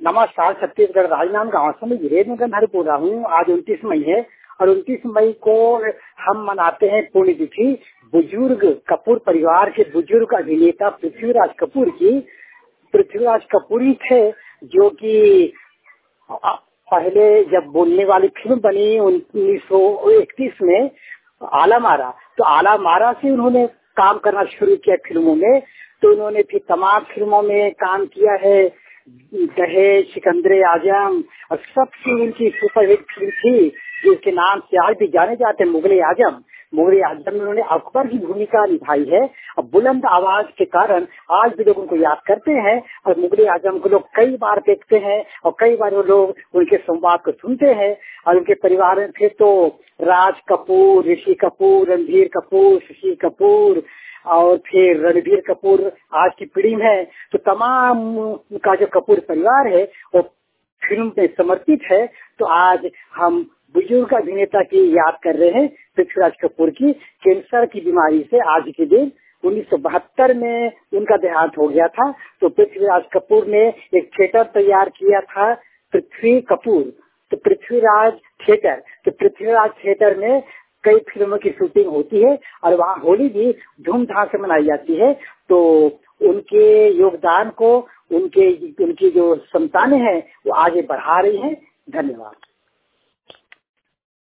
नमस्कार। छत्तीसगढ़ राजनांद गांव से मैं वीरेंद्र गंधर बोल रहा हूँ। आज 29 मई है और 29 मई को हम मनाते हैं पुण्यतिथि बुजुर्ग कपूर परिवार के बुजुर्ग अभिनेता पृथ्वीराज कपूर की। पृथ्वीराज कपूर ही थे जो कि पहले जब बोलने वाली फिल्म बनी 1931 में आला मारा, तो आला मारा से उन्होंने काम करना शुरू किया फिल्मों में। तो उन्होंने फिर तमाम फिल्मों में काम किया है, दहेज, सिकंदर आजम और सबसे उनकी सुपरहिट फिल्म थी जिसके नाम से आज भी जाने जाते हैं मुगले आजम। मुगले आजम में उन्होंने अकबर की भूमिका निभाई है और बुलंद आवाज के कारण आज भी लोग उनको याद करते हैं और मुगले आजम को लोग कई बार देखते हैं और कई बार वो लोग उनके संवाद को सुनते हैं। और उनके परिवार में थे तो राज कपूर, ऋषि कपूर, रणधीर कपूर, शशि कपूर और फिर रणबीर कपूर आज की पीढ़ी में है। तो तमाम का जो कपूर परिवार है वो फिल्म में समर्पित है। तो आज हम बुजुर्ग अभिनेता की याद कर रहे हैं पृथ्वीराज कपूर की। कैंसर की बीमारी से आज के दिन 1972 में उनका देहांत हो गया था। तो पृथ्वीराज कपूर ने एक थिएटर तैयार किया था, पृथ्वी कपूर, तो पृथ्वीराज थिएटर। तो पृथ्वीराज थिएटर में कई फिल्मों की शूटिंग होती है और वहाँ होली भी धूमधाम से मनाई जाती है। तो उनके योगदान को उनकी जो संतानें हैं वो आगे बढ़ा रही हैं। धन्यवाद।